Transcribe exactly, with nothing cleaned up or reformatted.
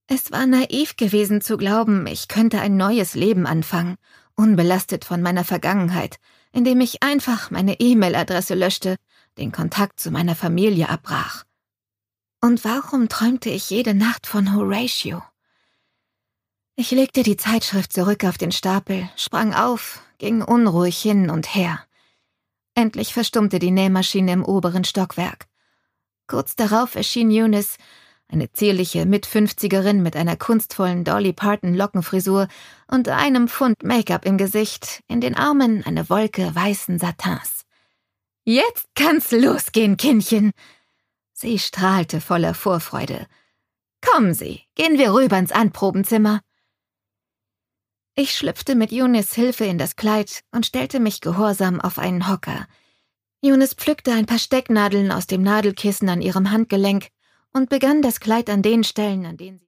Es war naiv gewesen zu glauben, ich könnte ein neues Leben anfangen, unbelastet von meiner Vergangenheit, indem ich einfach meine E-Mail-Adresse löschte, den Kontakt zu meiner Familie abbrach. Und warum träumte ich jede Nacht von Horatio? Ich legte die Zeitschrift zurück auf den Stapel, sprang auf, ging unruhig hin und her. Endlich verstummte die Nähmaschine im oberen Stockwerk. Kurz darauf erschien Eunice, eine zierliche Mitfünfzigerin mit einer kunstvollen Dolly Parton-Lockenfrisur und einem Pfund Make-up im Gesicht, in den Armen eine Wolke weißen Satins. »Jetzt kann's losgehen, Kindchen!« Sie strahlte voller Vorfreude. »Kommen Sie, gehen wir rüber ins Anprobenzimmer.« Ich schlüpfte mit Eunice Hilfe in das Kleid und stellte mich gehorsam auf einen Hocker. Eunice pflückte ein paar Stecknadeln aus dem Nadelkissen an ihrem Handgelenk und begann das Kleid an den Stellen, an denen sie